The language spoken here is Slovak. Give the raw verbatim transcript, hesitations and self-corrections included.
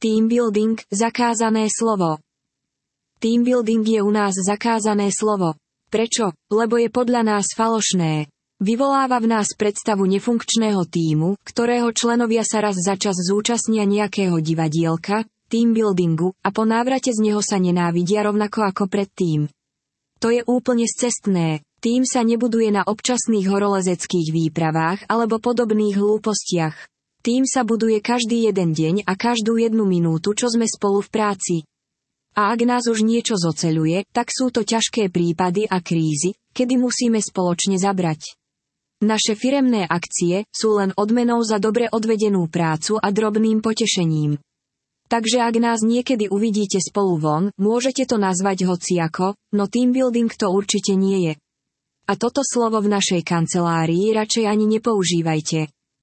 Team building, zakázané slovo. Team building je u nás zakázané slovo. Prečo? Lebo je podľa nás falošné. Vyvoláva v nás predstavu nefunkčného tímu, ktorého členovia sa raz za čas zúčastnia nejakého divadielka, team buildingu, a po návrate z neho sa nenávidia rovnako ako predtým. To je úplne scestné. Tím sa nebuduje na občasných horolezeckých výpravách alebo podobných hlúpostiach. Tím sa buduje každý jeden deň a každú jednu minútu, čo sme spolu v práci. A ak nás už niečo zoceľuje, tak sú to ťažké prípady a krízy, kedy musíme spoločne zabrať. Naše firemné akcie sú len odmenou za dobre odvedenú prácu a drobným potešením. Takže ak nás niekedy uvidíte spolu von, môžete to nazvať hociako, no team building to určite nie je. A toto slovo v našej kancelárii radšej ani nepoužívajte.